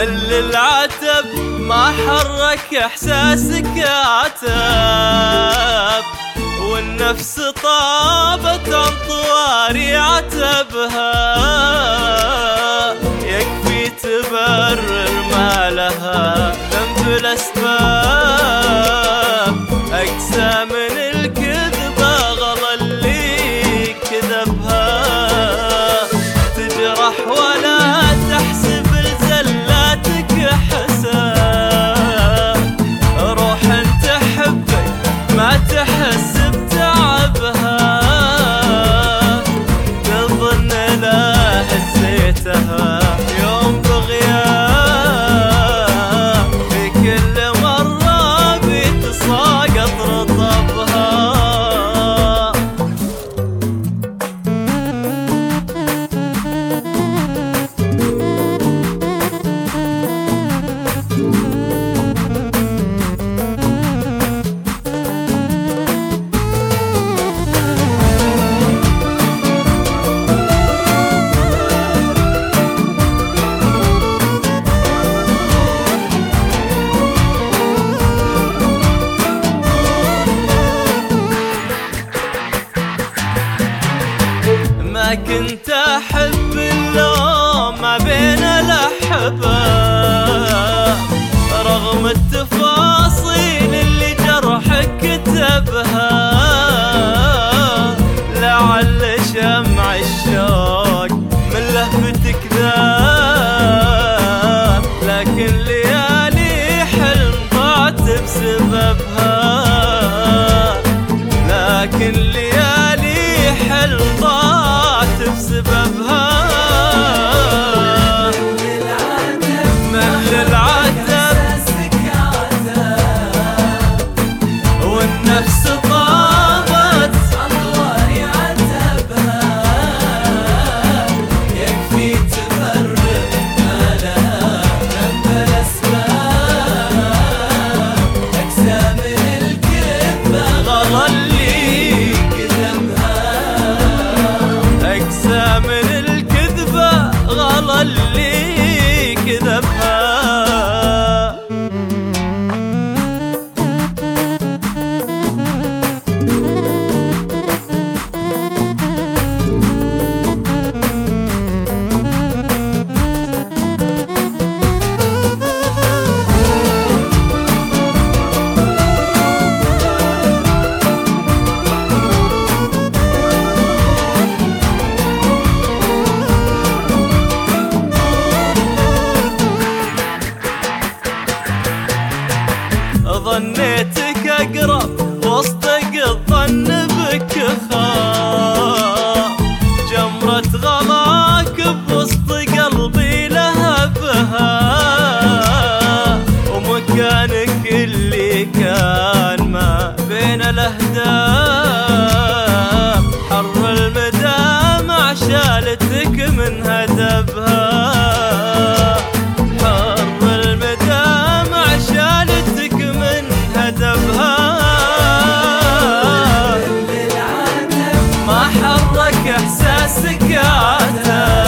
مل العتب ما حرك احساسك عتب، والنفس طابت عن طواري عتبها. يكفي تبرر ما لها ذنب الاسباب، اقسى من الكذبة غلا اللي كذبها. تجرح ولا تحسب لزلاتك حساب، روح تحبك ما تحس بتعبها. تظن لا هزيتها يوم بغياب، في كل مرة بيتساقط رطبها. ما كنت أحب اللوم ما بين الأحبة، رغم التفاصيل اللي جرحك كتبها. لعل شمع الشوق من لهفتك ذاب، لكن ليالي حلم ضاعت بسببها. لكن ليالي حلم ضاعت بسببها. مهل العتب والنفس طابت عطواري عتبها. يكفي تبرر ما لها ذنب الاسباب، اقسى من الكذبة غلا اللي كذبها. أقسى من الكذبة غلا اللي كذبها. ظنيتك أقرب وصدق الظن بك خاف، جمرة غلاك بوسط قلبي لهبها. ومكانك اللي كان ما بين الأهداف، حر المدامع شالتك من هدبها. ما حرك احساسك عتب،